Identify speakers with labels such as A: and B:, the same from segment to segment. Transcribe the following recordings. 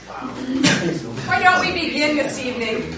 A: Why don't we begin this evening?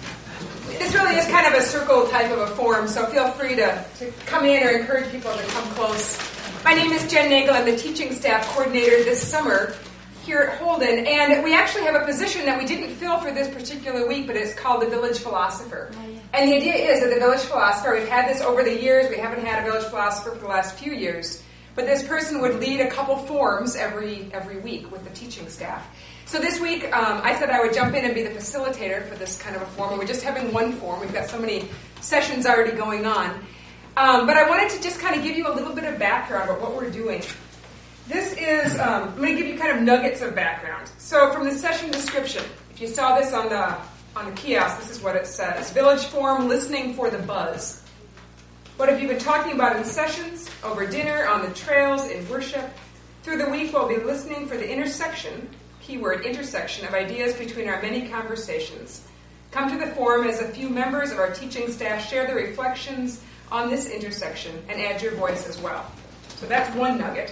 A: This really is kind of a circle type of a forum, so feel free to come in or encourage people to come close. My name is Jen Nagel. I'm the teaching staff coordinator this summer here at Holden, and we actually have a position that we didn't fill for this particular week, but it's called the Village Philosopher. And the idea is that the Village Philosopher, we've had this over the years, we haven't had a Village Philosopher for the last few years, but this person would lead a couple forums every week with the teaching staff. So this week, I said I would jump in and be the facilitator for this kind of a forum. We're just having one forum. We've got so many sessions already going on. But I wanted to just kind of give you a little bit of background about what we're doing. This is, I'm going to give you kind of nuggets of background. So from the session description, if you saw this on the kiosk, this is what it says. Village Forum, listening for the buzz. What have you been talking about in sessions, over dinner, on the trails, in worship? Through the week, we'll be listening for the intersection, keyword intersection, of ideas between our many conversations. Come to the forum as a few members of our teaching staff share their reflections on this intersection and add your voice as well. So that's one nugget.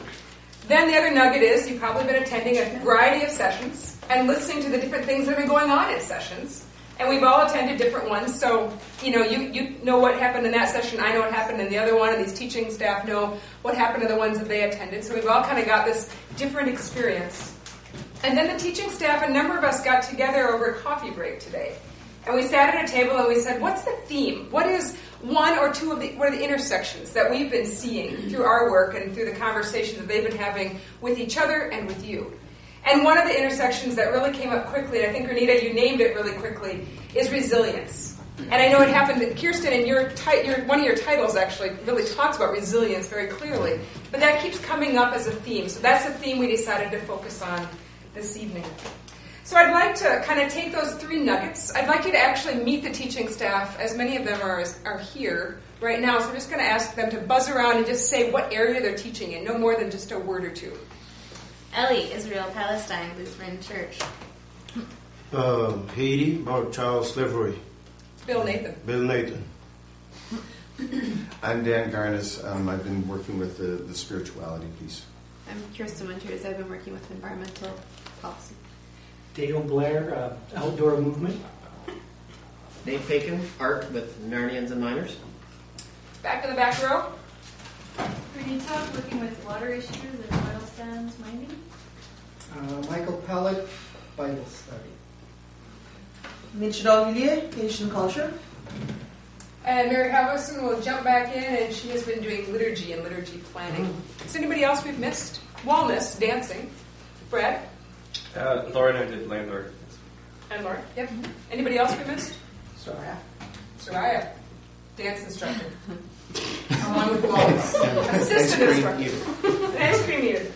A: Then the other nugget is you've probably been attending a variety of sessions and listening to the different things that have been going on in sessions. And we've all attended different ones, so you know what happened in that session, I know what happened in the other one, and these teaching staff know what happened in the ones that they attended. So we've all kind of got this different experience. And then the teaching staff, a number of us got together over a coffee break today. And we sat at a table and we said, what's the theme? What is one or two of what are the intersections that we've been seeing through our work and through the conversations that they've been having with each other and with you? And one of the intersections that really came up quickly, and I think, Renita, you named it really quickly, is resilience. And I know it happened that Kirsten, in one of your titles actually really talks about resilience very clearly. But that keeps coming up as a theme. So that's the theme we decided to focus on this evening. So I'd like to kind of take those three nuggets. I'd like you to actually meet the teaching staff, as many of them are here right now. So I'm just going to ask them to buzz around and just say what area they're teaching in, no more than just a word or two.
B: Ellie, Israel, Palestine, Lutheran Church.
C: Haiti, about child slavery.
A: Bill Nathan.
D: I'm Dan Garnes. I've been working with the spirituality piece.
B: I'm Kirsten Winters. I've been working with environmental policy.
E: Dale Blair, outdoor movement.
F: Nate Bacon, art with Narnians and Miners.
A: Back in the back row.
G: Renita, working with water issues and oil sands mining.
H: Michael Pellet, Bible study.
I: Mitch D'Auvilliers, Haitian culture.
A: And Mary Halverson will jump back in, and she has been doing liturgy and liturgy planning. Is anybody else we've missed? Wellness, dancing. Brad?
J: Lauren, I did landlord.
A: And Lauren? Yep. Anybody else we missed? Soraya. Dance instructor. Along with wellness. Assistant instructor. Ice cream eater.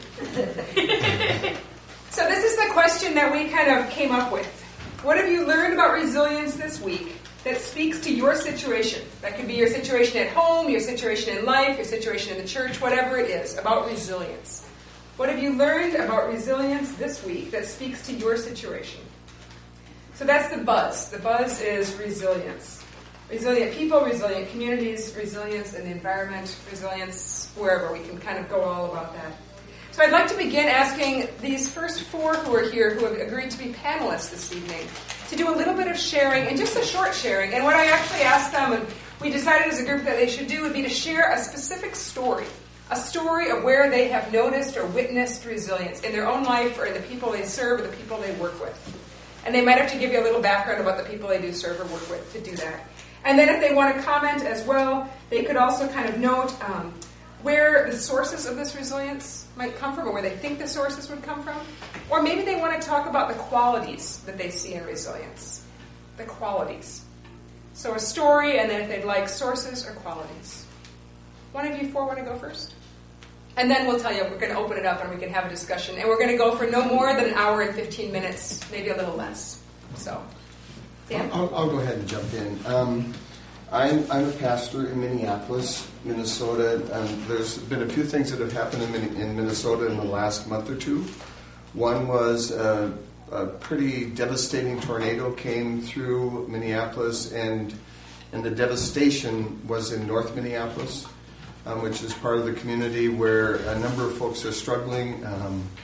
A: So this is the question that we kind of came up with. What have you learned about resilience this week that speaks to your situation? That could be your situation at home, your situation in life, your situation in the church, whatever it is, about resilience. What have you learned about resilience this week that speaks to your situation? So that's the buzz. The buzz is resilience. Resilient people, resilient communities, resilience in the environment, resilience wherever. We can kind of go all about that. So I'd like to begin asking these first four who are here, who have agreed to be panelists this evening, to do a little bit of sharing, and just a short sharing. And what I actually asked them, and we decided as a group that they should do, would be to share a specific story. A story of where they have noticed or witnessed resilience in their own life or in the people they serve or the people they work with. And they might have to give you a little background about the people they do serve or work with to do that. And then if they want to comment as well, they could also kind of note where the sources of this resilience might come from or where they think the sources would come from. Or maybe they want to talk about the qualities that they see in resilience. The qualities. So a story, and then if they'd like sources or qualities. One of you four want to go first? And then we'll tell you, we're going to open it up and we can have a discussion. And we're going to go for no more than an hour and 15 minutes, maybe a little less. So, Dan?
D: I'll go ahead and jump in. I'm a pastor in Minneapolis, Minnesota. There's been a few things that have happened in Minnesota in the last month or two. One was a pretty devastating tornado came through Minneapolis, and the devastation was in North Minneapolis, which is part of the community where a number of folks are struggling.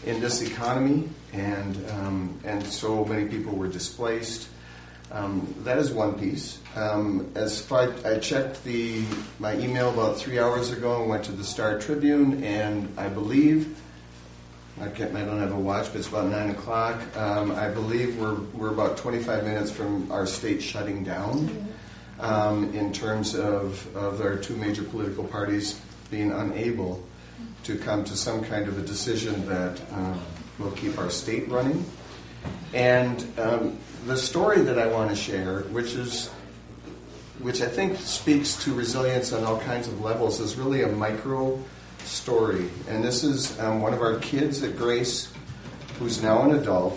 D: in this economy, and so many people were displaced. That is one piece. I checked my email about 3 hours ago and went to the Star Tribune, and I believe, I don't have a watch, but it's about 9 o'clock. I believe we're about 25 minutes from our state shutting down in terms of our two major political parties being unable to come to some kind of a decision that will keep our state running. And the story that I want to share, which I think speaks to resilience on all kinds of levels, is really a micro story. And this is one of our kids at Grace, who's now an adult,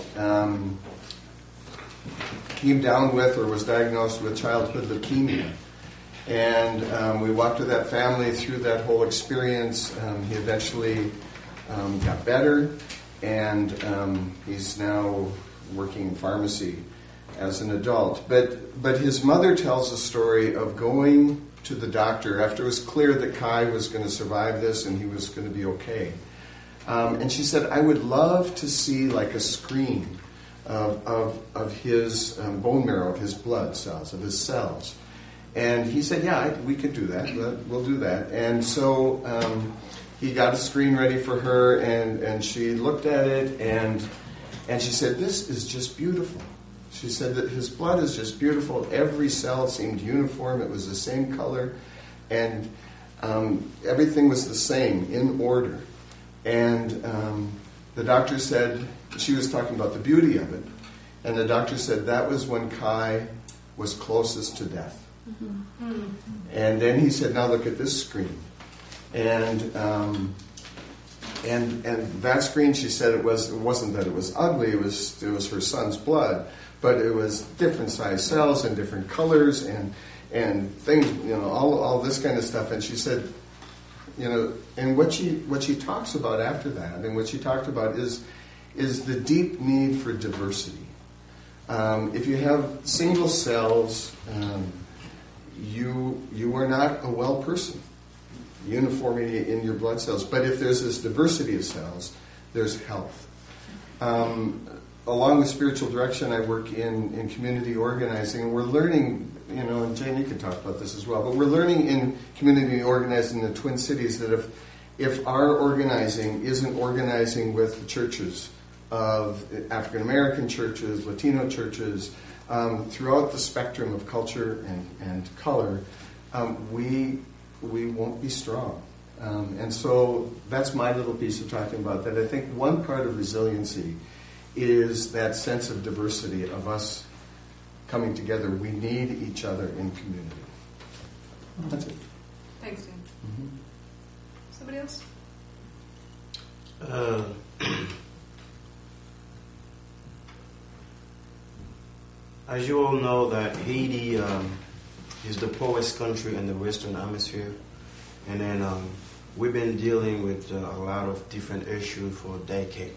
D: came down with or was diagnosed with childhood leukemia. And we walked with that family through that whole experience. He eventually got better, and he's now working in pharmacy as an adult. But his mother tells a story of going to the doctor after it was clear that Kai was going to survive this and he was going to be okay. And she said, I would love to see like a screen of his bone marrow, of his blood cells, of his cells. And he said, yeah, we could do that. We'll do that. And so he got a screen ready for her, and she looked at it, and she said, this is just beautiful. She said that his blood is just beautiful. Every cell seemed uniform. It was the same color. And everything was the same, in order. And the doctor said, she was talking about the beauty of it. And the doctor said that was when Kai was closest to death. Mm-hmm. And then he said, now look at this screen. And that screen, she said, it wasn't that it was ugly, it was her son's blood, but it was different size cells and different colors and things, all this kind of stuff. And she said, and what she talks about after that, and what she talked about is the deep need for diversity. If you have single cells, you are not a well person. Uniformity in your blood cells. But if there's this diversity of cells, there's health. Along with spiritual direction, I work in community organizing, and we're learning, and Jane, you can talk about this as well, but we're learning in community organizing in the Twin Cities that if our organizing isn't organizing with the churches of African American churches, Latino churches, throughout the spectrum of culture and color, we won't be strong. And so that's my little piece of talking about that. I think one part of resiliency is that sense of diversity, of us coming together. We need each other in community. That's it.
A: Thanks, Dan.
D: Mm-hmm.
A: Somebody else?
C: As you all know, that Haiti is the poorest country in the Western Hemisphere, and then we've been dealing with a lot of different issues for a decade.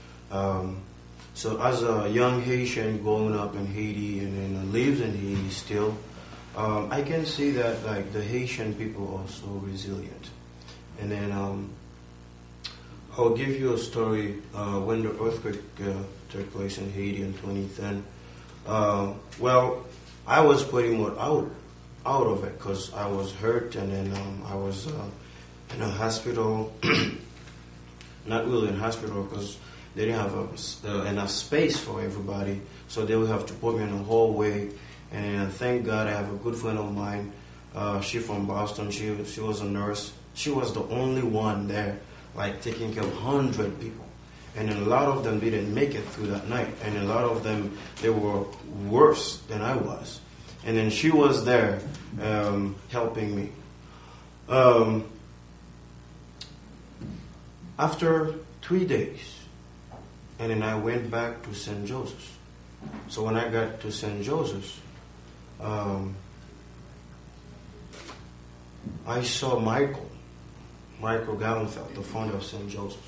C: So as a young Haitian growing up in Haiti and then lives in Haiti still, I can see that like the Haitian people are so resilient. And then I'll give you a story when the earthquake took place in Haiti in 2010. Well, I was pretty much out of it because I was hurt, and then I was in a hospital. Not really in hospital because they didn't have enough space for everybody, so they would have to put me in a hallway. And thank God I have a good friend of mine. She from Boston. She was a nurse. She was the only one there, like taking care of 100 people. And then a lot of them didn't make it through that night. And a lot of them, they were worse than I was. And then she was there helping me. After 3 days, and then I went back to St. Joseph's. So when I got to St. Joseph's, I saw Michael Gallenfeld, the founder of St. Joseph's.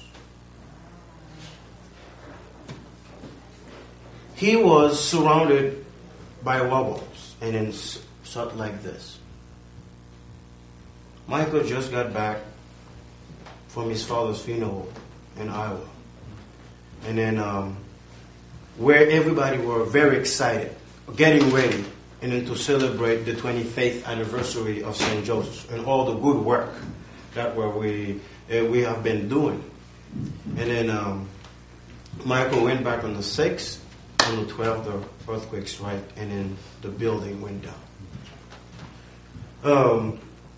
C: He was surrounded by wobbles and then sat like this. Michael just got back from his father's funeral in Iowa. and then where everybody were very excited, getting ready, and then to celebrate the 25th anniversary of St. Joseph's and all the good work that we have been doing. And then Michael went back on the 6th, on the 12th the earthquake struck, and then the building went down.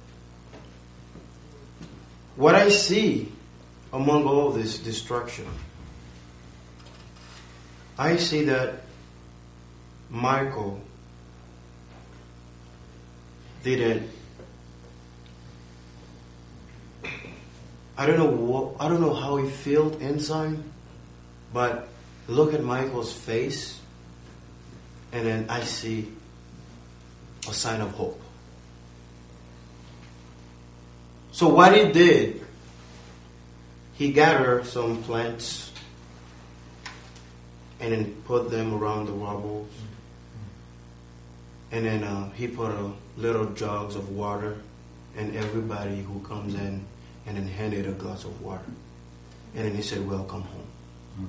C: What I see among all this destruction, I see that Michael didn't. I don't know how he felt inside, but look at Michael's face, and then I see a sign of hope. So what he did, he gathered some plants and then put them around the rubble. And then he put a little jugs of water, and everybody who comes in, and then handed a glass of water. And then he said, welcome home.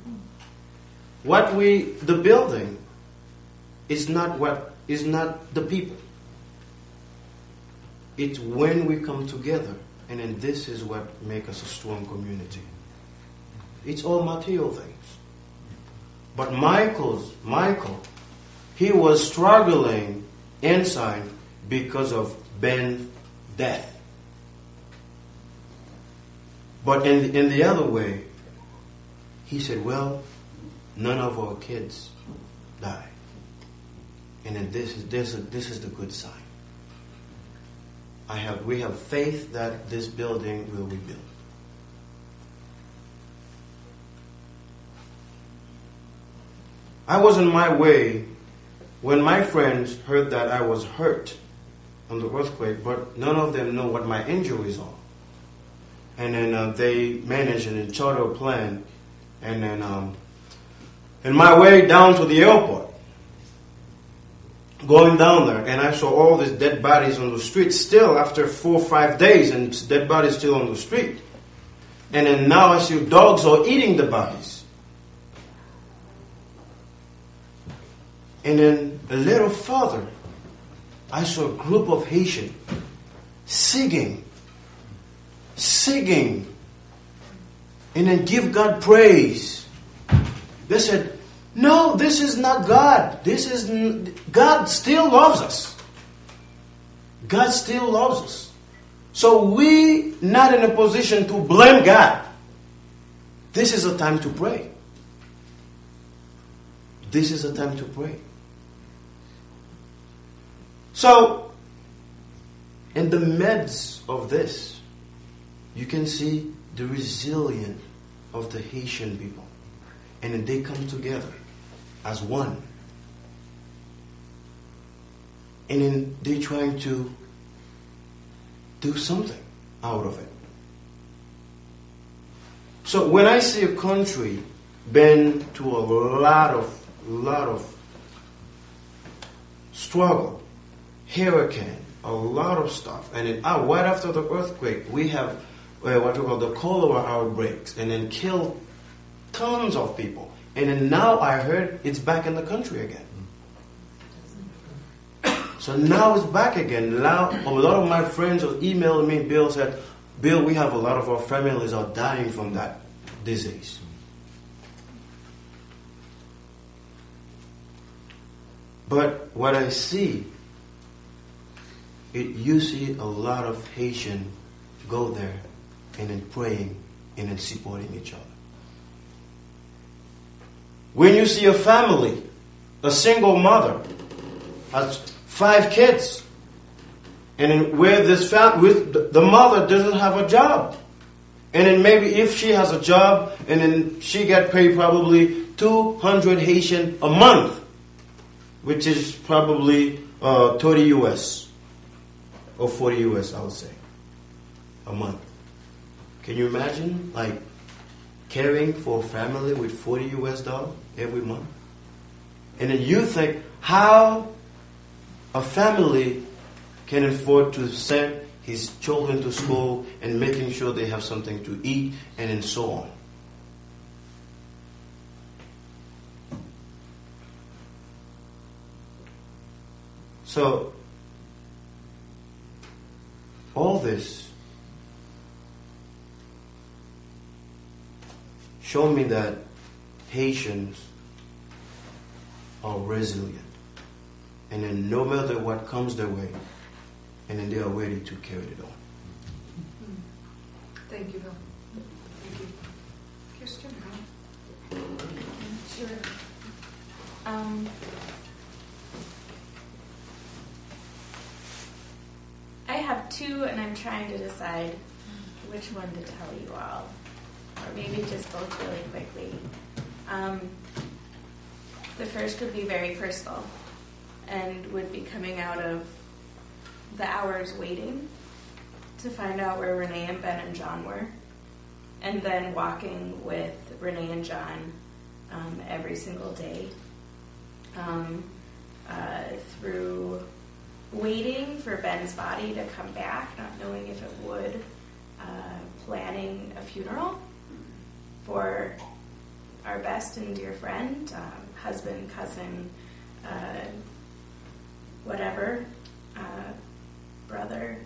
C: The building is not the people. It's when we come together, and then this is what makes us a strong community. It's all material things. But Michael, he was struggling inside because of Ben's death. But in the other way, he said, well, none of our kids died. And then this is the good sign. We have faith that this building will rebuild. I was on my way when my friends heard that I was hurt on the earthquake, but none of them know what my injuries are. And then they managed and charter a plane, and then on my way down to the airport, going down there, and I saw all these dead bodies on the street still after 4 or 5 days, and dead bodies still on the street. And then now I see dogs are eating the bodies. And then a little further, I saw a group of Haitians singing, and then give God praise. They said, no, this is not God. God still loves us. God still loves us. So we not in a position to blame God. This is a time to pray. This is a time to pray. So, in the midst of this, you can see the resilience of the Haitian people. And then they come together as one. And then they're trying to do something out of it. So when I see a country been to a lot of struggle, hurricane, a lot of stuff, and then right after the earthquake, we have what we call the cholera outbreaks, and then killed tons of people. And then now I heard it's back in the country again. So now it's back again. Now a lot of my friends are emailing me. Bill said, Bill, we have a lot of our families are dying from that disease. But what I see, you see a lot of Haitians go there and then praying and then supporting each other. When you see a family, a single mother has 5 kids, and then where the mother doesn't have a job, and then maybe if she has a job, and then she get paid probably 200 Haitian a month, which is probably 30 US or 40 US, I would say, a month. Can you imagine, like, caring for a family with 40 US dollars every month? And then you think how a family can afford to send his children to school and making sure they have something to eat and so on. So, all this showed me that Haitians are resilient. And then no matter what comes their way, and then they are ready to carry it on.
A: Thank you, Bill. Thank you. Kirsten?
B: Sure. I have two, and I'm trying to decide which one to tell you all, or maybe just both really quickly. The first would be very personal, and would be coming out of the hours waiting to find out where Renee and Ben and John were, and then walking with Renee and John every single day through waiting for Ben's body to come back, not knowing if it would, planning a funeral for our best and dear friend, husband, cousin, whatever, brother,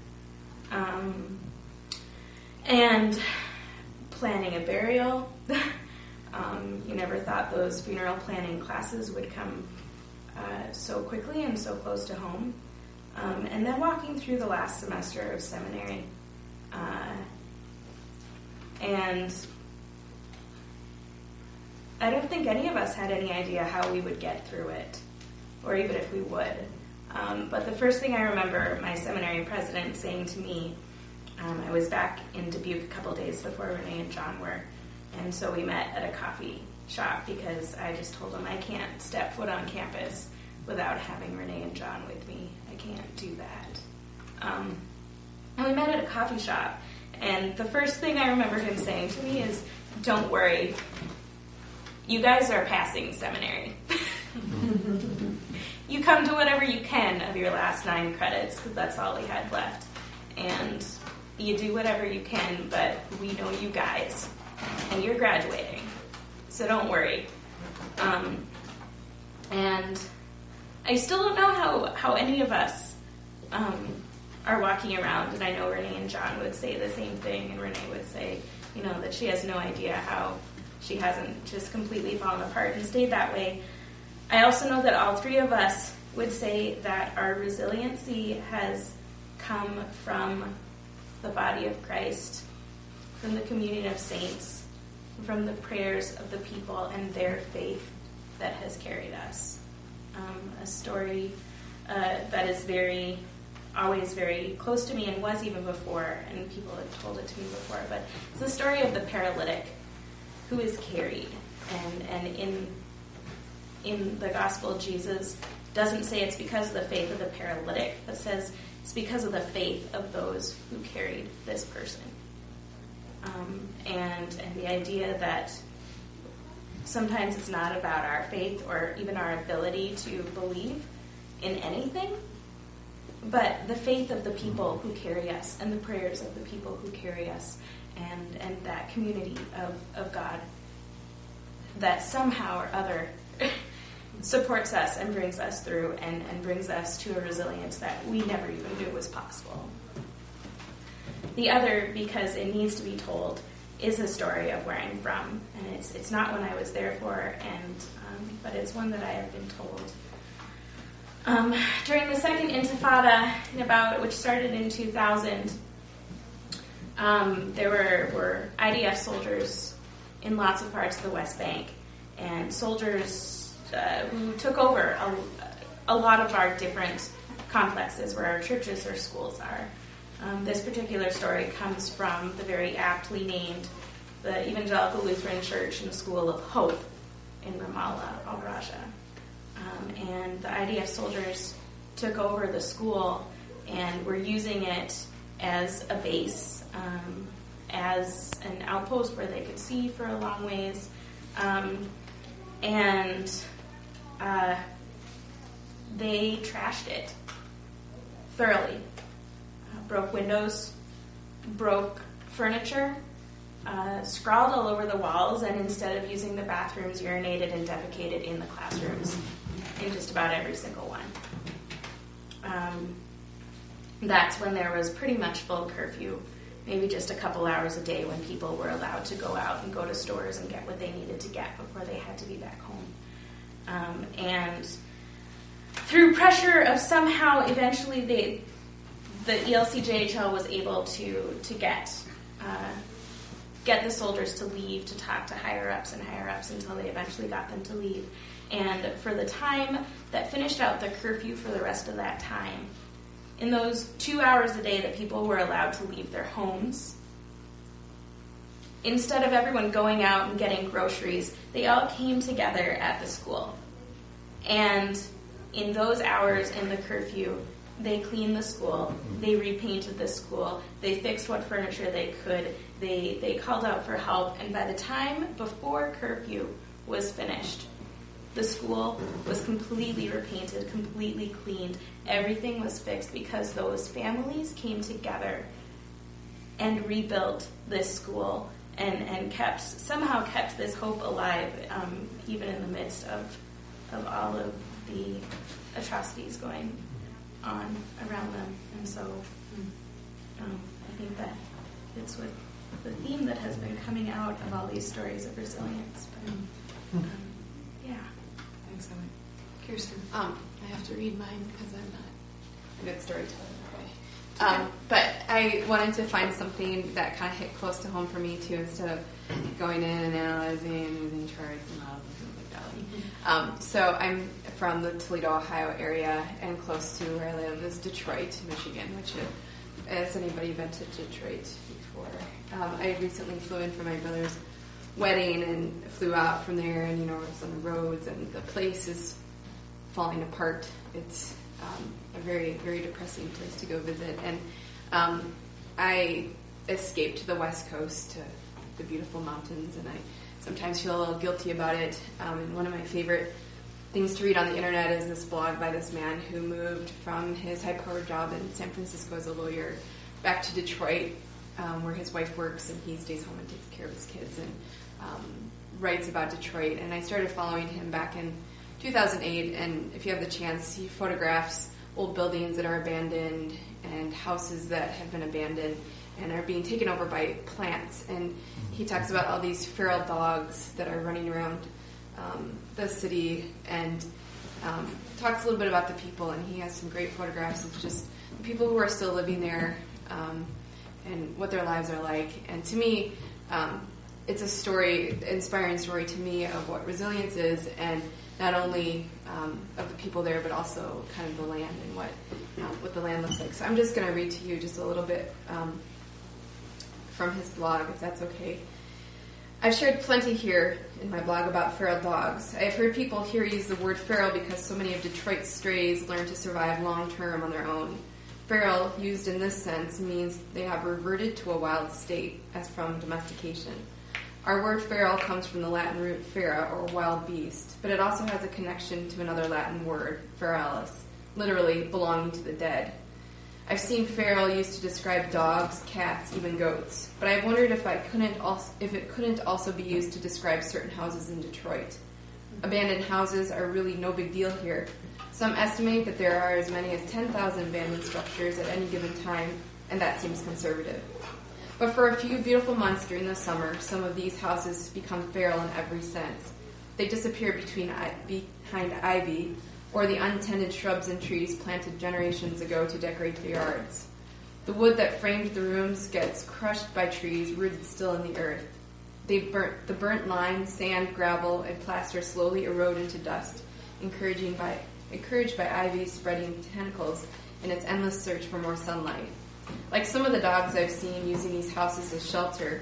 B: and planning a burial. You never thought those funeral planning classes would come so quickly and so close to home. And then walking through the last semester of seminary. And I don't think any of us had any idea how we would get through it, or even if we would. But the first thing I remember my seminary president saying to me, I was back in Dubuque a couple days before Renee and John were, and so we met at a coffee shop because I just told him I can't step foot on campus without having Renee and John with me. I can't do that. And we met at a coffee shop, and the first thing I remember him saying to me is, "Don't worry, you guys are passing seminary. You come to whatever you can of your last 9 credits, because that's all we had left. And you do whatever you can, but we know you guys, and you're graduating, so don't worry." And I still don't know how any of us are walking around, and I know Renee and John would say the same thing, and Renee would say, that she has no idea how she hasn't just completely fallen apart and stayed that way. I also know that all 3 of us would say that our resiliency has come from the body of Christ, from the communion of saints, from the prayers of the people and their faith that has carried us. A story that is always very close to me, and was even before, and people have told it to me before, but it's the story of the paralytic who is carried. And in the gospel, Jesus doesn't say it's because of the faith of the paralytic, but says it's because of the faith of those who carried this person. And the idea that sometimes it's not about our faith or even our ability to believe in anything, but the faith of the people who carry us and the prayers of the people who carry us, and that community of God that somehow or other supports us and brings us through and brings us to a resilience that we never even knew was possible. The other, because it needs to be told, is a story of where I'm from, and it's not one I was there for, but it's one that I have been told. During the Second Intifada, which started in 2000, there were IDF soldiers in lots of parts of the West Bank, and soldiers who took over a lot of our different complexes where our churches or schools are. This particular story comes from the very aptly named the Evangelical Lutheran Church and School of Hope in Ramallah, Al-Raja. And the IDF soldiers took over the school and were using it as a base, as an outpost where they could see for a long ways. And they trashed it thoroughly. Broke windows, broke furniture, scrawled all over the walls, and instead of using the bathrooms, urinated and defecated in the classrooms, in just about every single one. that's when there was pretty much full curfew, maybe just a couple hours a day when people were allowed to go out and go to stores and get what they needed to get before they had to be back home. And through pressure of somehow eventually the ELCJHL was able to get the soldiers to leave, to talk to higher-ups and higher-ups until they eventually got them to leave. And for the time that finished out the curfew for the rest of that time, in those 2 hours a day that people were allowed to leave their homes, instead of everyone going out and getting groceries, they all came together at the school. And in those hours in the curfew, they cleaned the school, they repainted the school, they fixed what furniture they could, they called out for help, and by the time before curfew was finished, the school was completely repainted, completely cleaned, everything was fixed because those families came together and rebuilt this school and somehow kept this hope alive, even in the midst of all of the atrocities going on around them. And so I think that it's with the theme that has been coming out of all these stories of resilience. But, yeah.
A: Thanks, Ellen. Kirsten.
K: I have to read mine because I'm not a good storyteller. Okay. But I wanted to find something that kind of hit close to home for me too, instead of going in and analyzing using charts and models and things like that. So I'm from the Toledo, Ohio area, and close to where I live is Detroit, Michigan, which has anybody been to Detroit before? I recently flew in for my brother's wedding and flew out from there, and I was on the roads, and the place is falling apart. It's a very, very depressing place to go visit, and I escaped to the West Coast to the beautiful mountains, and I sometimes feel a little guilty about it. And one of my favorite things to read on the internet is this blog by this man who moved from his high-powered job in San Francisco as a lawyer back to Detroit, where his wife works, and he stays home and takes care of his kids, and writes about Detroit. And I started following him back in 2008, and if you have the chance, he photographs old buildings that are abandoned and houses that have been abandoned and are being taken over by plants. And he talks about all these feral dogs that are running around the city, and talks a little bit about the people, and he has some great photographs of just the people who are still living there, and what their lives are like. And to me, it's a story, inspiring story to me of what resilience is, and not only of the people there, but also kind of the land and what the land looks like. So I'm just going to read to you just a little bit from his blog, if that's okay. I've shared plenty here in my blog about feral dogs. I've heard people here use the word feral because so many of Detroit's strays learn to survive long-term on their own. Feral, used in this sense, means they have reverted to a wild state, as from domestication. Our word feral comes from the Latin root fera, or wild beast, but it also has a connection to another Latin word, feralis, literally belonging to the dead. I've seen feral used to describe dogs, cats, even goats, but I've wondered if it couldn't also be used to describe certain houses in Detroit. Abandoned houses are really no big deal here. Some estimate that there are as many as 10,000 abandoned structures at any given time, and that seems conservative. But for a few beautiful months during the summer, some of these houses become feral in every sense. They disappear behind ivy, or the untended shrubs and trees planted generations ago to decorate the yards. The wood that framed the rooms gets crushed by trees rooted still in the earth. The burnt lime, sand, gravel, and plaster slowly erode into dust, encouraged by ivy spreading tentacles in its endless search for more sunlight. Like some of the dogs I've seen using these houses as shelter,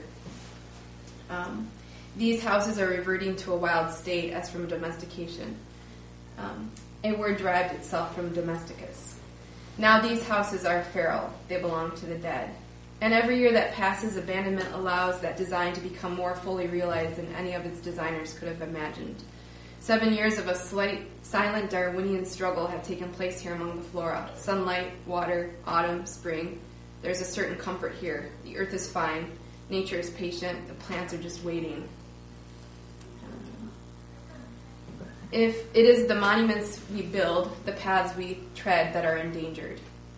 K: these houses are reverting to a wild state as from domestication. A word derived itself from domesticus. Now these houses are feral. They belong to the dead. And every year that passes, abandonment allows that design to become more fully realized than any of its designers could have imagined. 7 years of a silent Darwinian struggle have taken place here among the flora. Sunlight, water, autumn, spring. There's a certain comfort here. The earth is fine. Nature is patient. The plants are just waiting. if it is the monuments we build, the paths we tread that are endangered.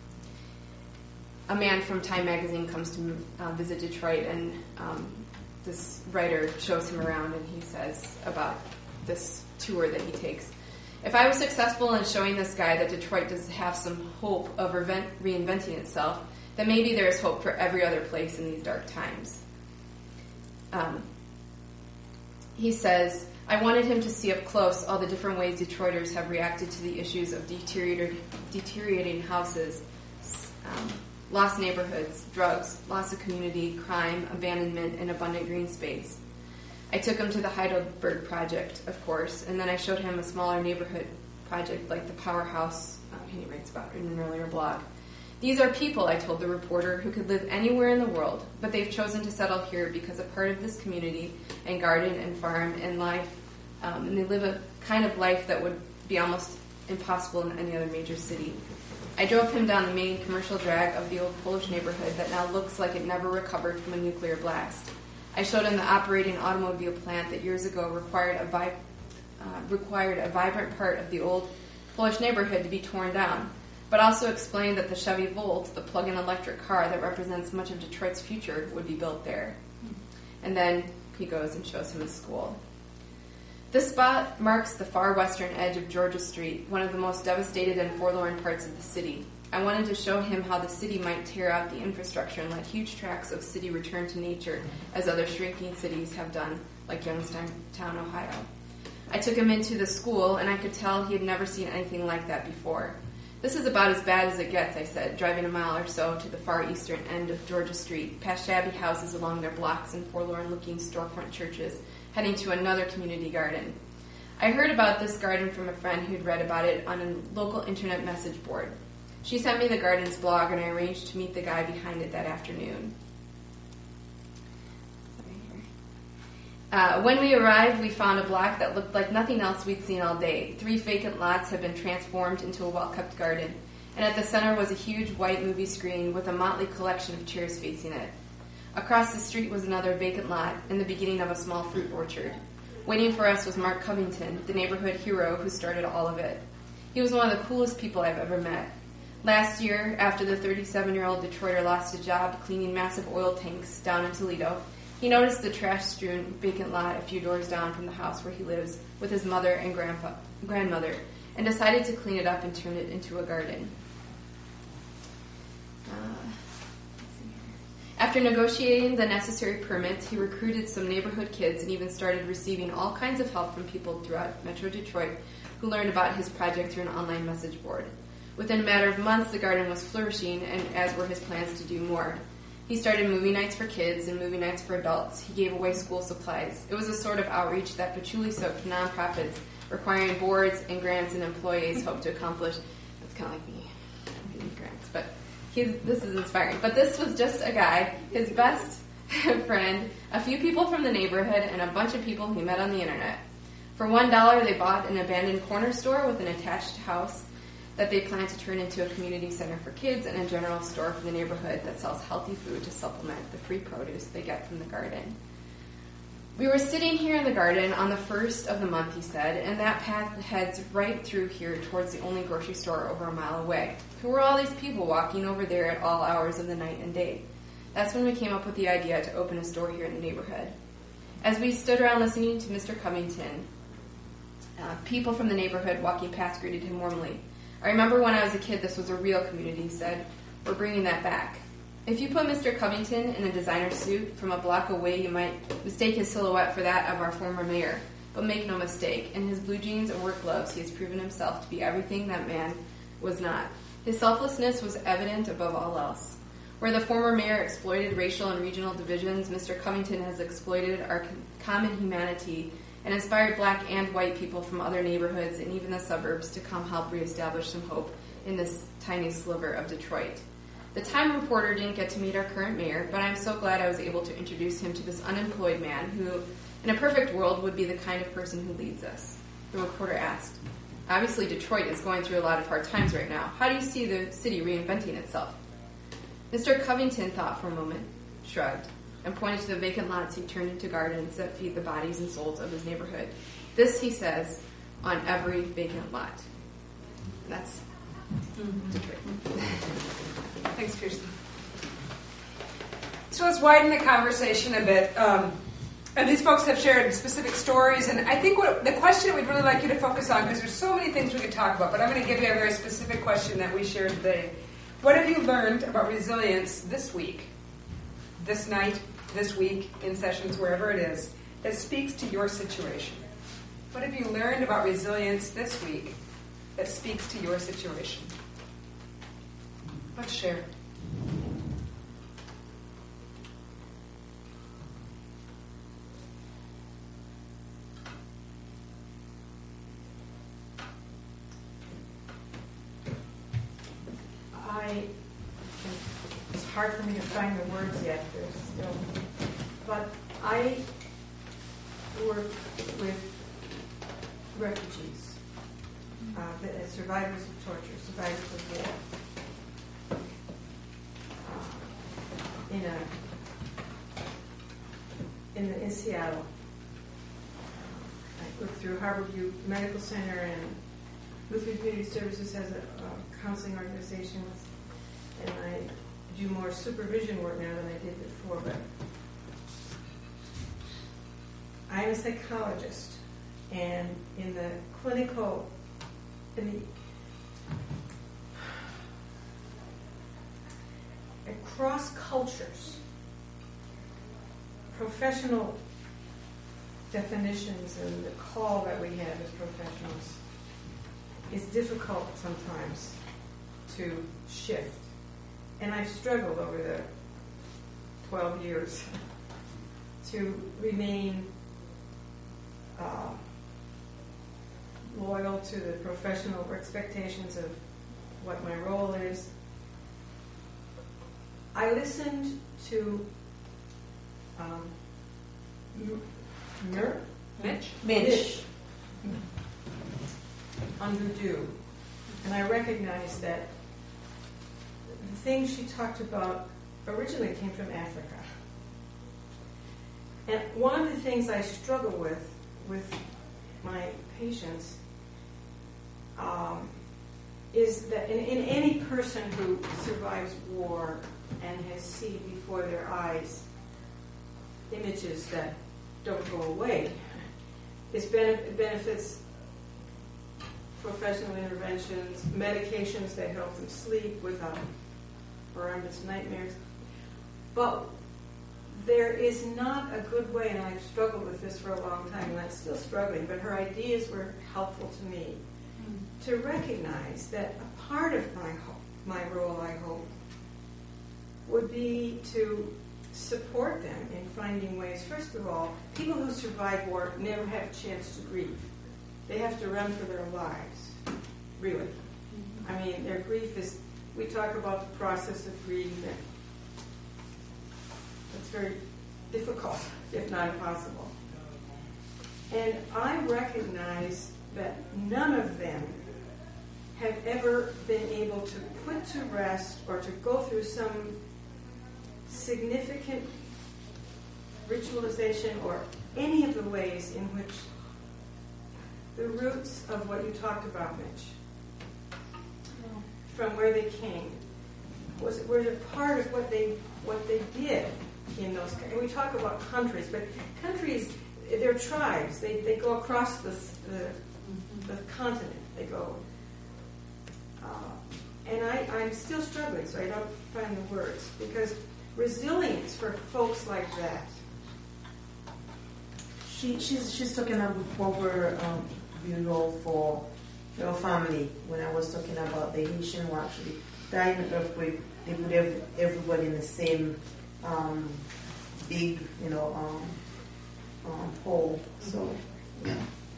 K: A man from Time magazine comes to visit Detroit, and this writer shows him around, and he says about this tour that he takes. If I was successful in showing this guy that Detroit does have some hope of reinventing itself, then maybe there is hope for every other place in these dark times. He says, I wanted him to see up close all the different ways Detroiters have reacted to the issues of deteriorating houses, lost neighborhoods, drugs, loss of community, crime, abandonment, and abundant green space. I took him to the Heidelberg Project, of course, and then I showed him a smaller neighborhood project like the Powerhouse he writes about in an earlier blog. These are people, I told the reporter, who could live anywhere in the world, but they've chosen to settle here because a part of this community and garden and farm and life, and they live a kind of life that would be almost impossible in any other major city. I drove him down the main commercial drag of the old Polish neighborhood that now looks like it never recovered from a nuclear blast. I showed him the operating automobile plant that years ago required a vibrant part of the old Polish neighborhood to be torn down, but also explained that the Chevy Volt, the plug-in electric car that represents much of Detroit's future, would be built there. And then he goes and shows him a school. This spot marks the far western edge of Georgia Street, one of the most devastated and forlorn parts of the city. I wanted to show him how the city might tear out the infrastructure and let huge tracts of city return to nature, as other shrinking cities have done, like Youngstown, Ohio. I took him into the school, and I could tell he had never seen anything like that before. This is about as bad as it gets, I said, driving a mile or so to the far eastern end of Georgia Street, past shabby houses along their blocks and forlorn-looking storefront churches, heading to another community garden. I heard about this garden from a friend who'd read about it on a local internet message board. She sent me the garden's blog, and I arranged to meet the guy behind it that afternoon. When we arrived, we found a block that looked like nothing else we'd seen all day. 3 vacant lots had been transformed into a well-kept garden, and at the center was a huge white movie screen with a motley collection of chairs facing it. Across the street was another vacant lot and the beginning of a small fruit orchard. Waiting for us was Mark Covington, the neighborhood hero who started all of it. He was one of the coolest people I've ever met. Last year, after the 37-year-old Detroiter lost his job cleaning massive oil tanks down in Toledo, he noticed the trash-strewn vacant lot a few doors down from the house where he lives with his mother and grandmother, and decided to clean it up and turn it into a garden. After negotiating the necessary permits, he recruited some neighborhood kids and even started receiving all kinds of help from people throughout Metro Detroit who learned about his project through an online message board. Within a matter of months, the garden was flourishing, and as were his plans to do more. He started movie nights for kids and movie nights for adults. He gave away school supplies. It was a sort of outreach that patchouli-soaked nonprofits requiring boards and grants and employees hope to accomplish. That's kind of like me, getting grants, but this is inspiring. But this was just a guy, his best friend, a few people from the neighborhood, and a bunch of people he met on the internet. For $1, they bought an abandoned corner store with an attached house that they plan to turn into a community center for kids and a general store for the neighborhood that sells healthy food to supplement the free produce they get from the garden. We were sitting here in the garden on the first of the month, he said, and that path heads right through here towards the only grocery store over a mile away. Who were all these people walking over there at all hours of the night and day? That's when we came up with the idea to open a store here in the neighborhood. As we stood around listening to Mr. Covington, people from the neighborhood walking past greeted him warmly. I remember when I was a kid, this was a real community, he said. We're bringing that back. If you put Mr. Covington in a designer suit from a block away, you might mistake his silhouette for that of our former mayor. But make no mistake, in his blue jeans and work gloves, he has proven himself to be everything that man was not. His selflessness was evident above all else. Where the former mayor exploited racial and regional divisions, Mr. Covington has exploited our common humanity and inspired black and white people from other neighborhoods and even the suburbs to come help reestablish some hope in this tiny sliver of Detroit. The Time reporter didn't get to meet our current mayor, but I'm so glad I was able to introduce him to this unemployed man who, in a perfect world, would be the kind of person who leads us. The reporter asked, obviously Detroit is going through a lot of hard times right now. How do you see the city reinventing itself? Mr. Covington thought for a moment, shrugged, and pointed to the vacant lots he turned into gardens that feed the bodies and souls of his neighborhood. This, he says, on every vacant lot. That's Detroit.
A: Thanks, Kirsten. So let's widen the conversation a bit. And these folks have shared specific stories, and I think the question that we'd really like you to focus on, because there's so many things we could talk about, but I'm going to give you a very specific question that we shared today. What have you learned about resilience this week, this night, this week, in sessions, wherever it is, that speaks to your situation? What have you learned about resilience this week that speaks to your situation? Let's share.
L: It's hard for me to find the words yet. There's still, but I work with refugees, survivors of torture, survivors of war. In Seattle, I work through Harborview Medical Center, and Lutheran Community Services has a counseling organization, and I do more supervision work now than I did before. But I'm a psychologist, and in the clinical, across cultures, professional definitions and the call that we have as professionals is difficult sometimes to shift. And I've struggled over the 12 years to remain loyal to the professional expectations of what my role is. I listened to Mitch on Voodoo, and I recognized that the things she talked about originally came from Africa. And one of the things I struggle with my patients is that in any person who survives war and has seen before their eyes images that don't go away, it benefits professional interventions, medications that help them sleep without horrendous nightmares. But there is not a good way, and I've struggled with this for a long time, and I'm still struggling, but her ideas were helpful to me to recognize that a part of my role, I hope, would be to support them in finding ways. First of all, people who survive war never have a chance to grieve. They have to run for their lives, really. I mean, their grief is, we talk about the process of grief, and it's very difficult, if not impossible. And I recognize that none of them have ever been able to put to rest or to go through some significant ritualization or any of the ways in which the roots of what you talked about, Mitch, from where they came, were a part of what they did in those. And we talk about countries, but countries, they're tribes. They go across the continent. They go, and I'm still struggling, so I don't find the words, because resilience for folks like that.
I: She's talking about what we're role for your family. When I was talking about the Haitian who actually died in the earthquake, they put everybody in the same big, hole. So, yeah.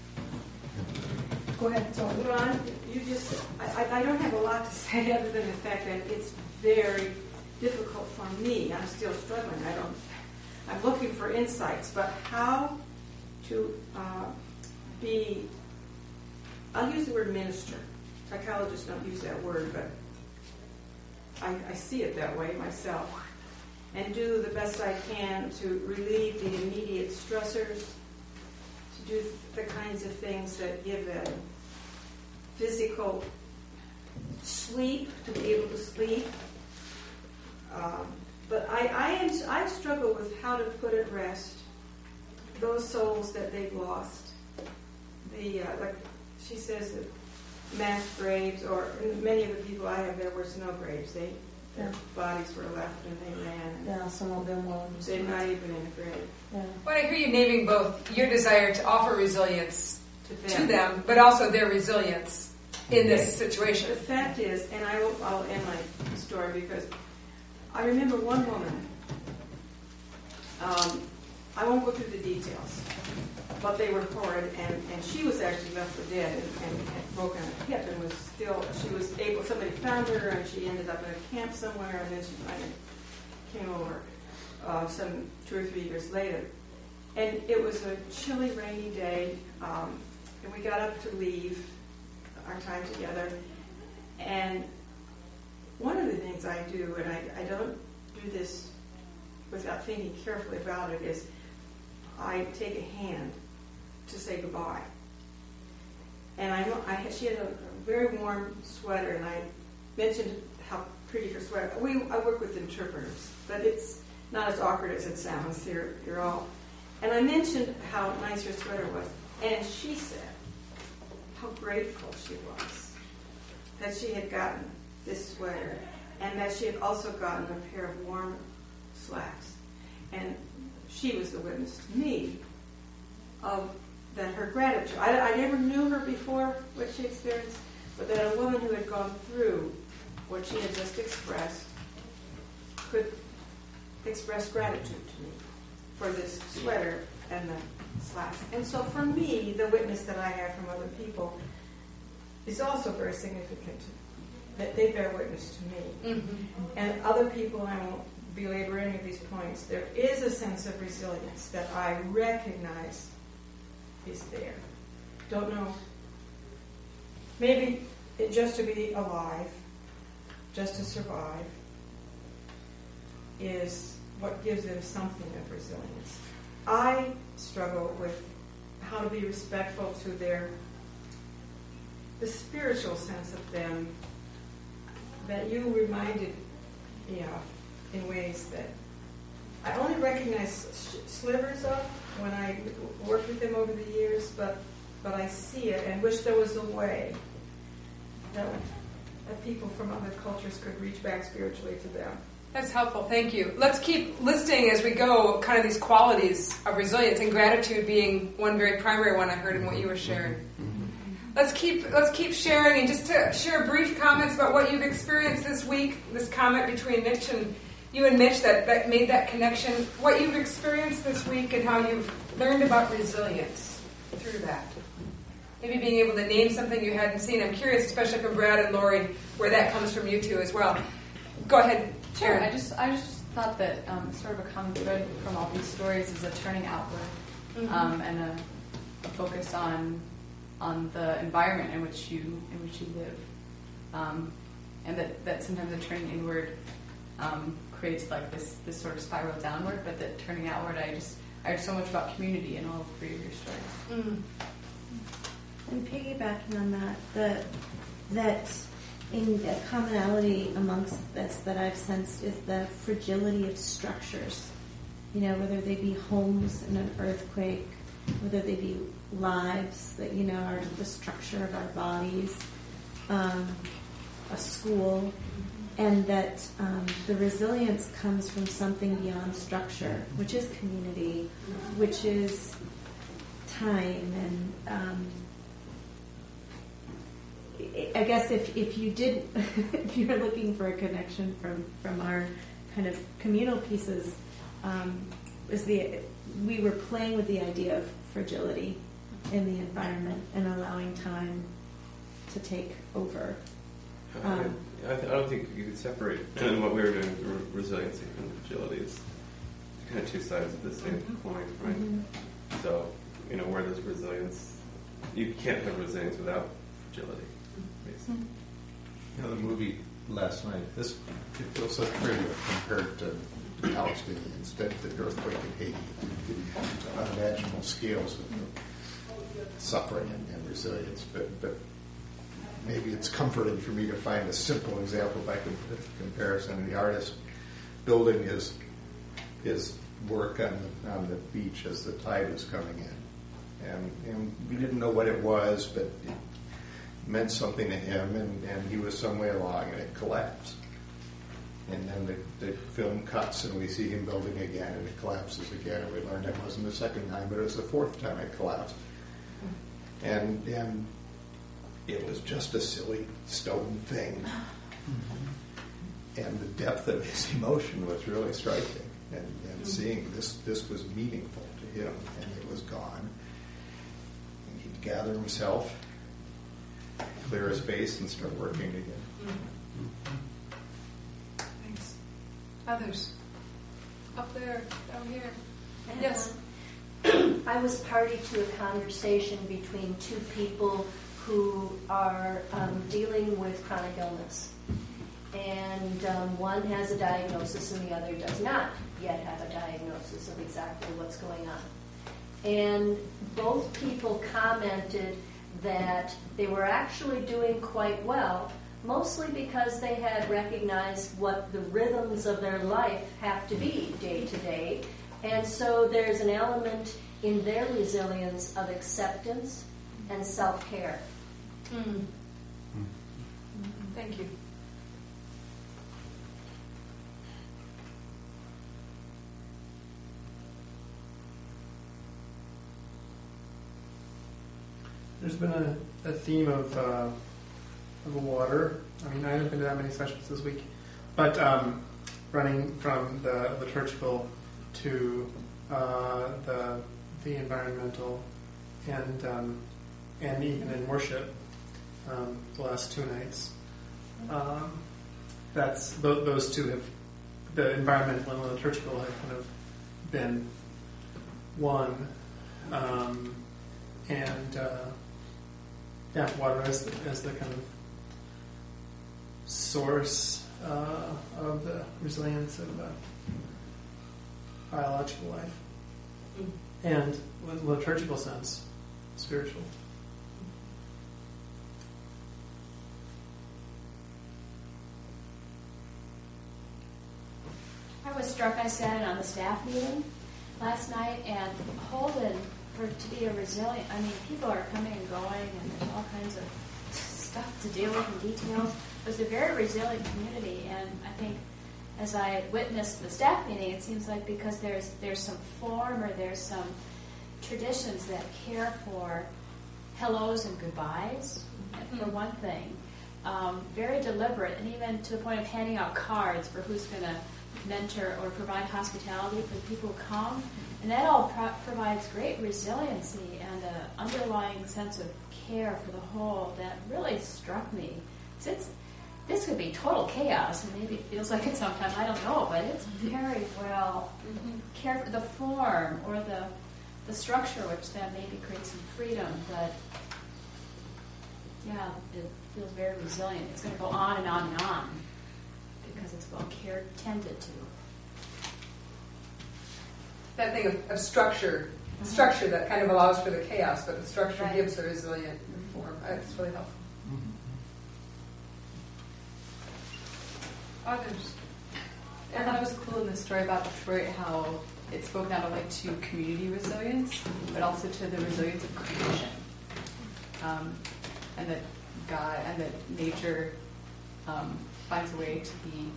I: Go ahead, sorry.
L: Ron, I don't have a lot to say other than the fact that it's very difficult for me. I'm still struggling. I'm looking for insights, but how to be, I'll use the word minister. Psychologists don't use that word, but I see it that way myself. And do the best I can to relieve the immediate stressors, to do the kinds of things that give them physical sleep, to be able to sleep. But I struggle with how to put at rest those souls that they've lost. Like she says, that mass graves, or many of the people I have, there were no graves. Their bodies were left and they ran.
I: Yeah, some of them were.
L: They're not even in a grave.
I: Yeah.
A: Well, I hear you naming both your desire to offer resilience to them, but also their resilience in this situation.
L: The fact is, and I'll end my story because I remember one woman. I won't go through the details, but they were horrid, and she was actually left for dead and had broken a hip and was still, somebody found her and she ended up in a camp somewhere, and then she finally came over some 2 or 3 years later. And it was a chilly, rainy day, and we got up to leave our time together. And one of the things I do, and I don't do this without thinking carefully about it, is I take a hand to say goodbye. And she had a very warm sweater, and I mentioned how pretty her sweater. I work with interpreters, but it's not as awkward as it sounds. You're all. And I mentioned how nice her sweater was, and she said how grateful she was that she had gotten this sweater, and that she had also gotten a pair of warm slacks. And she was the witness to me of that, her gratitude. I never knew her before, what she experienced, but that a woman who had gone through what she had just expressed could express gratitude to me for this sweater and the slacks. And so for me, the witness that I have from other people is also very significant, that they bear witness to me. Mm-hmm. And other people, I won't belabor any of these points, there is a sense of resilience that I recognize is there. Don't know. Maybe just to be alive, just to survive, is what gives them something of resilience. I struggle with how to be respectful to the spiritual sense of them that you reminded me of in ways that I only recognize slivers of when I worked with them over the years, but I see it and wish there was a way that people from other cultures could reach back spiritually to them.
A: That's helpful. Thank you. Let's keep listing as we go kind of these qualities of resilience, and gratitude being one very primary one I heard in what you were sharing. Let's keep sharing, and just to share brief comments about what you've experienced this week, this comment between Mitch and you and Mitch that made that connection, what you've experienced this week and how you've learned about resilience through that. Maybe being able to name something you hadn't seen. I'm curious, especially from Brad and Lori, where that comes from you two as well. Go ahead.
K: Sure. I just thought that sort of a common thread from all these stories is a turning outward, and a focus on the environment in which you live, and that sometimes the turning inward creates like this sort of spiral downward, but that turning outward, I heard so much about community in all three of your stories.
I: Mm. And piggybacking on that in a commonality amongst this that I've sensed is the fragility of structures. You know, whether they be homes in an earthquake, whether they be lives that, you know, are the structure of our bodies, a school, and that the resilience comes from something beyond structure, which is community, which is time. And I guess if you're looking for a connection from our kind of communal pieces, we were playing with the idea of fragility in the environment and allowing time to take over.
J: I don't think you could separate what we were doing with resiliency from fragility. It's kind of two sides of the same coin, right? Mm-hmm. So, you know, where there's resilience, you can't have resilience without fragility. Basically.
M: You know, the movie last night, it feels so trivial compared to Alex did, instead of the earthquake in Haiti, to unimaginable scales. suffering and resilience, but maybe it's comforting for me to find a simple example by comparison. The artist building his work on the beach as the tide was coming in, and we didn't know what it was, but it meant something to him, and he was some way along, and it collapsed. And then the film cuts, and we see him building again, and it collapses again, and we learned it wasn't the second time, but it was the fourth time it collapsed. And it was just a silly stone thing. And the depth of his emotion was really striking, and seeing this was meaningful to him, and it was gone. And he'd gather himself, clear his space, and start working again.
A: Thanks. Others? Up there, down here. Yes.
N: I was party to a conversation between two people who are dealing with chronic illness. And one has a diagnosis and the other does not yet have a diagnosis of exactly what's going on. And both people commented that they were actually doing quite well, mostly because they had recognized what the rhythms of their life have to be day to day. And so there's an element in their resilience of acceptance and self-care.
A: Thank you.
O: There's been a theme of water. I mean, I haven't been to that many sessions this week, but running from the liturgical to the environmental, and even in worship, the last two nights. That's those two have, the environmental and the liturgical have kind of been one, water as the kind of source of the resilience of biological life, and in the liturgical sense, spiritual.
P: I was struck. I sat in on the staff meeting last night, and Holden, to be a resilient, I mean, people are coming and going, and there's all kinds of stuff to deal with and details. It was a very resilient community, and I think as I witnessed the staff meeting, it seems like because there's some form or there's some traditions that care for hellos and goodbyes, for one thing. Very deliberate, and even to the point of handing out cards for who's going to mentor or provide hospitality for the people who come. And that all provides great resiliency and an underlying sense of care for the whole that really struck me. Since this could be total chaos, and maybe it feels like it sometimes, I don't know, but it's very well cared for. The form or the structure, which then maybe creates some freedom, but yeah, it feels very resilient. It's going to go on and on and on because it's well tended to.
A: That thing of structure that kind of allows for the chaos, but the structure gives a resilient form. It's really helpful. Others?
Q: I thought it was cool in the story about Detroit how it spoke not only to community resilience, but also to the resilience of creation. And that God and that nature finds a way to be.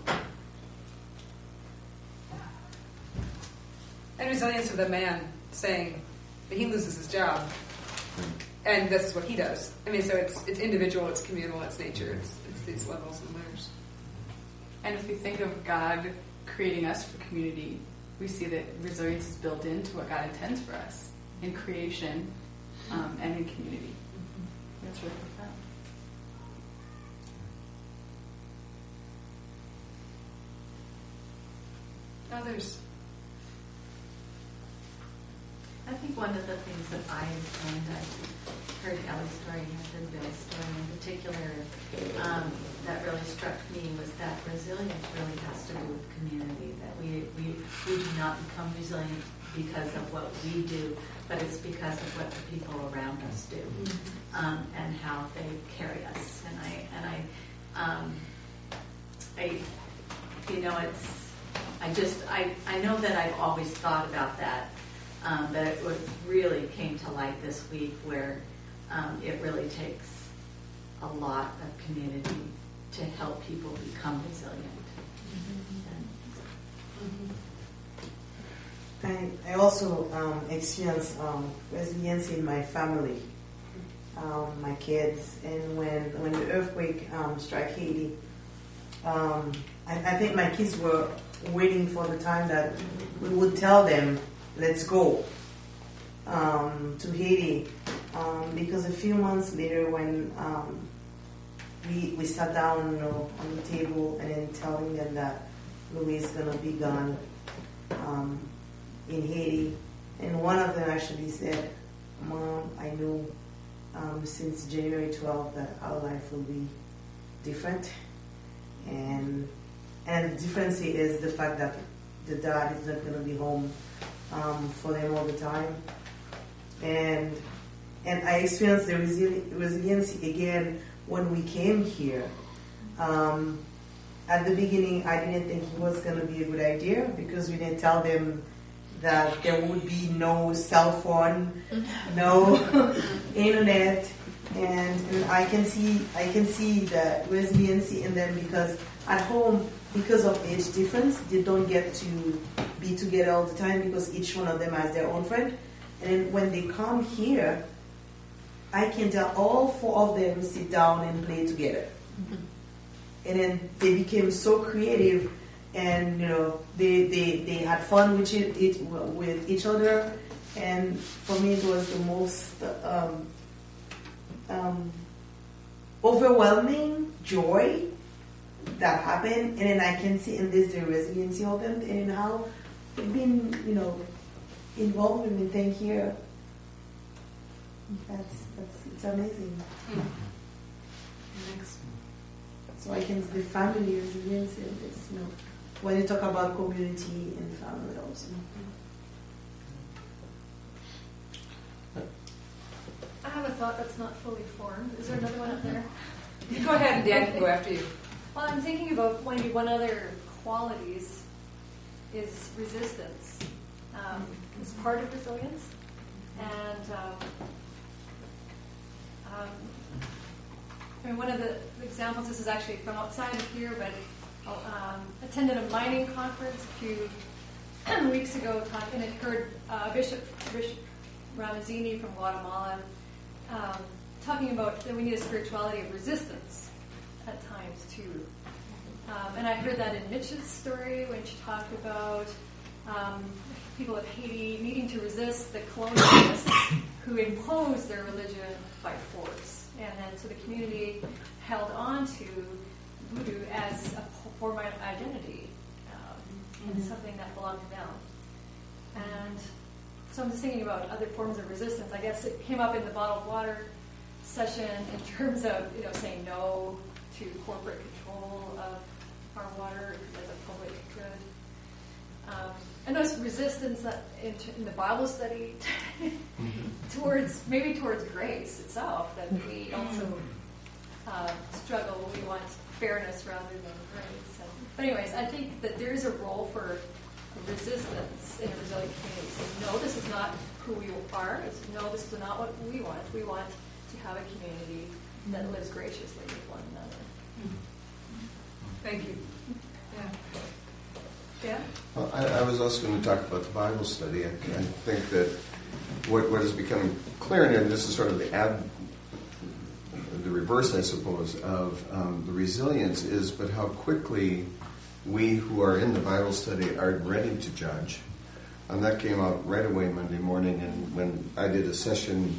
A: And resilience of the man saying that he loses his job, and this is what he does. I mean, so it's individual, it's communal, it's nature, it's these levels and layers.
Q: And if we think of God creating us for community, we see that resilience is built into what God intends for us in creation and in community. That's really profound.
A: Others?
R: I think one of the things that I heard Ellie's story and heard Bill's story in particular, that really struck me was that resilience really has to do with community, that we do not become resilient because of what we do, but it's because of what the people around us do and how they carry us. I know that I've always thought about that, but it really came to light this week where it really takes a lot of community to help people become resilient.
I: I also experienced resilience in my family, my kids, and when the earthquake struck Haiti, I think my kids were waiting for the time that we would tell them, let's go to Haiti, because a few months later when we sat down on the table and then telling them that Louis is going to be gone in Haiti, and one of them actually said, Mom, I knew since January 12th that our life will be different, and the difference is the fact that the dad is not going to be home for them all the time, and I experienced the resiliency again when we came here. At the beginning, I didn't think it was going to be a good idea because we didn't tell them that there would be no cell phone, no internet, and I can see the resiliency in them because at home, because of age difference, they don't get to be together all the time because each one of them has their own friend. And when they come here, I can tell all four of them sit down and play together. And then they became so creative, and they had fun with each other. And for me, it was the most overwhelming joy that happened. And then I can see in this the resiliency of them and how they've been, involved with everything here. It's amazing.
L: Next.
I: So I can see the family resilience in this, when you talk about community and family also.
G: I have a thought that's not fully formed. Is there another one up there?
A: Go ahead, and Dan can go after you.
G: Well, I'm thinking about maybe one other qualities is resistance. It's part of resilience. And one of the examples, this is actually from outside of here, but attended a mining conference a few weeks ago, and it heard Bishop Ramazzini from Guatemala talking about that we need a spirituality of resistance at times too. And I heard that in Mitch's story when she talked about people of Haiti needing to resist the colonialists who imposed their religion by force. And then so the community held on to voodoo as a form of identity and something that belonged to them. And so I'm just thinking about other forms of resistance. I guess it came up in the bottled water session in terms of saying no to corporate control of our water as a public good. I noticed resistance in the Bible study towards grace itself, that we also struggle. We want fairness rather than grace. But anyways, I think that there is a role for resistance in a resilient community. So no, this is not who we are. No, this is not what we want. We want to have a community that lives graciously with one another.
A: Thank you. Yeah. Yeah?
D: Well, I was also going to talk about the Bible study. I think that what is becoming clear, and this is sort of the reverse, I suppose, of the resilience is, but how quickly we who are in the Bible study are ready to judge. And that came out right away Monday morning, and when I did a session,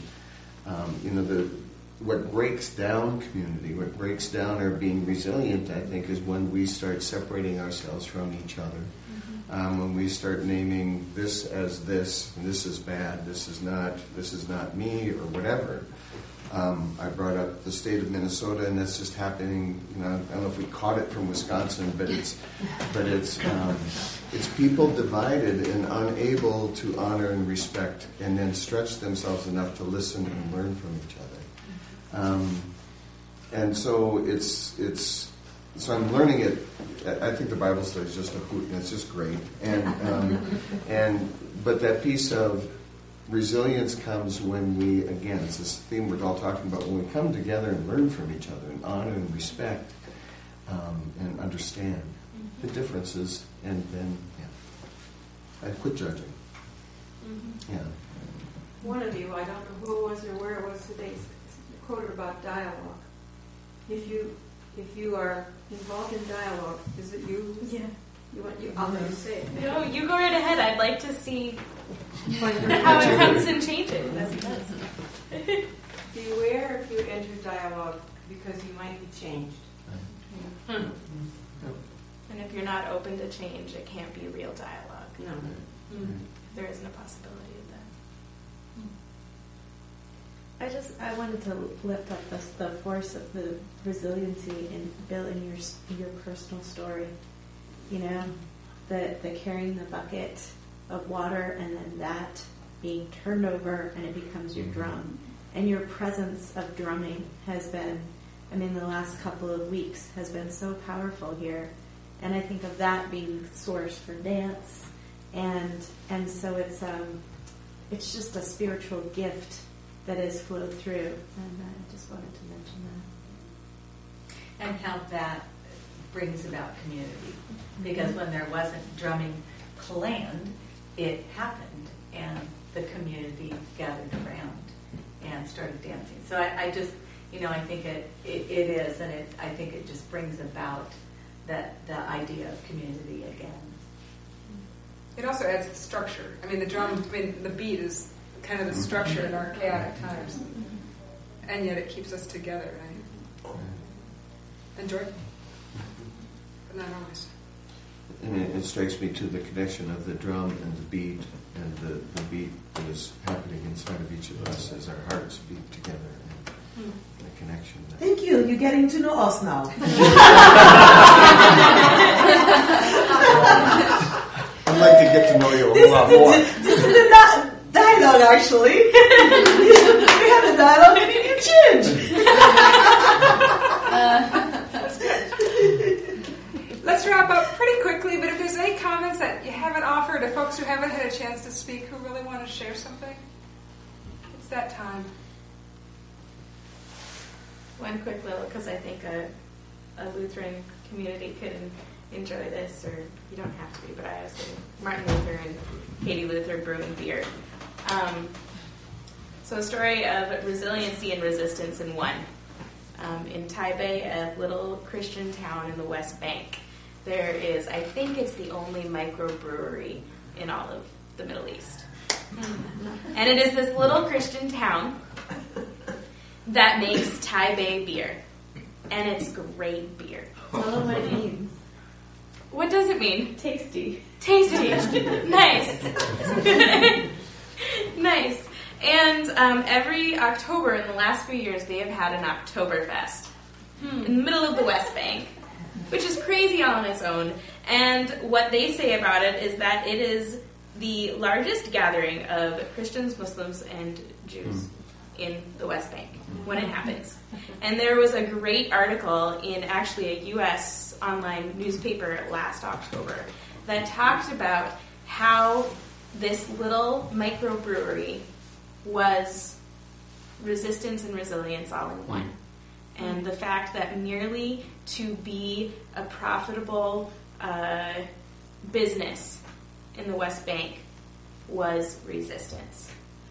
D: what breaks down community, what breaks down our being resilient, I think, is when we start separating ourselves from each other. When we start naming this as this, and this is bad, this is not me, or whatever. I brought up the state of Minnesota, and that's just happening. I don't know if we caught it from Wisconsin, but it's people divided and unable to honor and respect, and then stretch themselves enough to listen and learn from each other. And so so I'm learning it. I think the Bible study is just a hoot, and it's just great. But that piece of resilience comes when we, again, it's this theme we're all talking about, when we come together and learn from each other and honor and respect and understand the differences, and then, I quit judging. Yeah.
L: One of you, I don't know who it was or where it was today, quoted about dialogue. If you are involved in dialogue, is it you? Yeah. I'll let you say it.
B: No, you go right ahead. I'd like to see how it comes and changes as it does.
L: Beware if you enter dialogue, because you might be changed.
B: And if you're not open to change, it can't be real dialogue.
L: No.
B: There isn't a possibility of that.
I: I wanted to lift up the force of the resiliency in building your personal story. The carrying the bucket of water, and then that being turned over and it becomes your drum. And your presence of drumming has been, the last couple of weeks has been so powerful here. And I think of that being the source for dance. And so it's just a spiritual gift that has flowed through. And I just wanted to mention that.
R: And how that brings about community. Because when there wasn't drumming planned, it happened, and the community gathered around and started dancing. So I just, I think it is, and I think it just brings about the idea of community again.
A: It also adds the structure. The beat is kind of the structure in our chaotic times, and yet it keeps us together, right? And Jordan? But not always.
D: And it strikes me to the connection of the drum and the beat, and the beat that is happening inside of each of us as our hearts beat together, and the connection.
I: Thank you. You're getting to know us now.
D: I'd like to get to know you a whole lot more.
I: This is the dialogue, actually. We had a dialogue and you change.
A: Let's wrap up pretty quickly, but if there's any comments that you haven't offered, to folks who haven't had a chance to speak, who really want to share something, it's that time.
B: One quick little, because I think a Lutheran community could enjoy this, or you don't have to be, but I was thinking Martin Luther and Katie Luther brewing beer. So a story of resiliency and resistance in one. In Taipei, a little Christian town in the West Bank, there is, I think it's the only microbrewery in all of the Middle East. And it is this little Christian town that makes Taipei beer. And it's great beer.
I: Tell them what it means.
B: What does it mean?
I: Tasty.
B: Tasty. Nice. Nice. And every October in the last few years, they have had an Oktoberfest in the middle of the West Bank, which is crazy on its own. And what they say about it is that it is the largest gathering of Christians, Muslims, and Jews in the West Bank when it happens. And there was a great article in actually a U.S. online newspaper last October that talked about how this little microbrewery was resistance and resilience all in one. And the fact that merely to be a profitable business in the West Bank was resistance.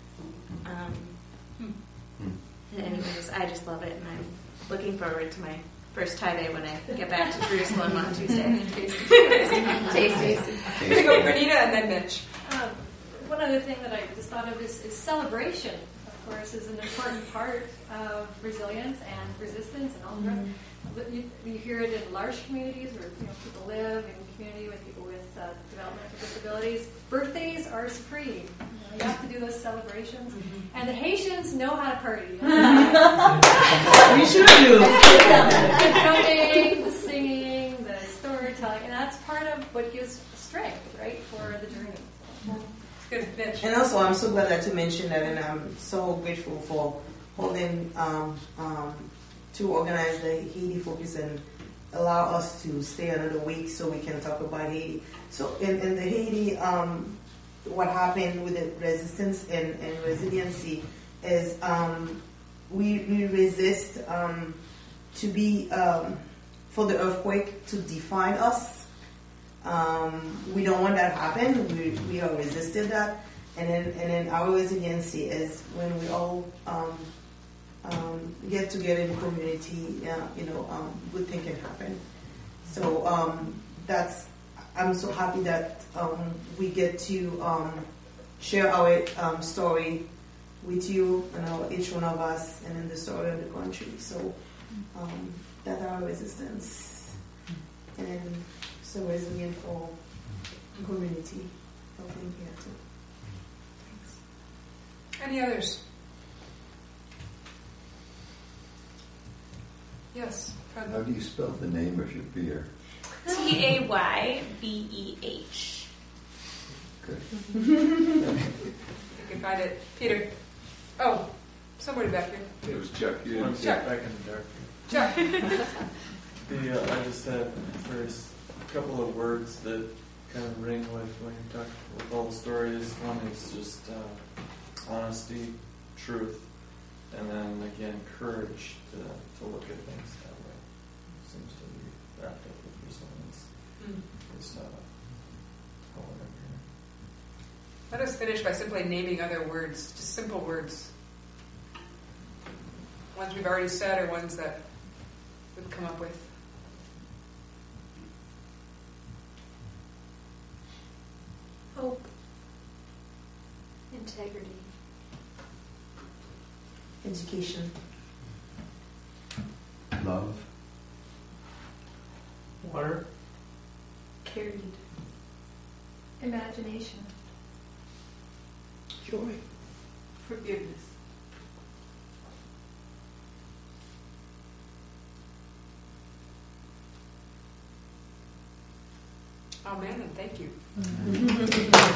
B: Anyways, I just love it, and I'm looking forward to my first Taipei when I get back to Jerusalem on Tuesday. Tasty.
A: I'm going to go Bernita and then Mitch.
G: One other thing that I just thought of is celebration. Of course, is an important part of resilience and resistance and all the rest. You hear it in large communities where people live in community with people with developmental disabilities. Birthdays are supreme. You have to do those celebrations. And the Haitians know how to party.
I: We sure do.
G: The drumming, the singing, the storytelling, and that's part of what gives strength, right, for the journey.
A: Good, Mitch.
I: And also, I'm so glad that you mentioned that, and I'm so grateful for holding to organize the Haiti Focus and allow us to stay another week so we can talk about Haiti. So in the Haiti, what happened with the resistance and resiliency is we resist to be for the earthquake to define us. We don't want that to happen. We have resisted that, and then our resiliency is when we all get together in community. Good thing can happen. So I'm so happy that we get to share our story with you and each one of us, and then the story of the country. So that's our resistance, and so resilient for community helping here too. Thanks.
A: Any others? Yes, Fred.
S: How do you spell the name of your beer?
B: Taybeh.
S: Good.
A: You can find it. Peter. Oh, somebody back here.
T: It was Chuck. You didn't
A: Chuck.
T: get back in the dark.
A: Chuck.
T: I just had first a couple of words that kind of ring with when you talk with all the stories. One is just honesty, truth, and then again courage to look at things that way. Seems to be wrapped up with resilience. Is how I'm hearing.
A: Let us finish by simply naming other words, just simple words. Ones we've already said or ones that we've come up with.
N: Hope. Integrity.
I: Education.
S: Love.
E: Water.
N: Carried.
G: Imagination.
I: Joy.
L: Forgiveness.
A: Amen and thank you.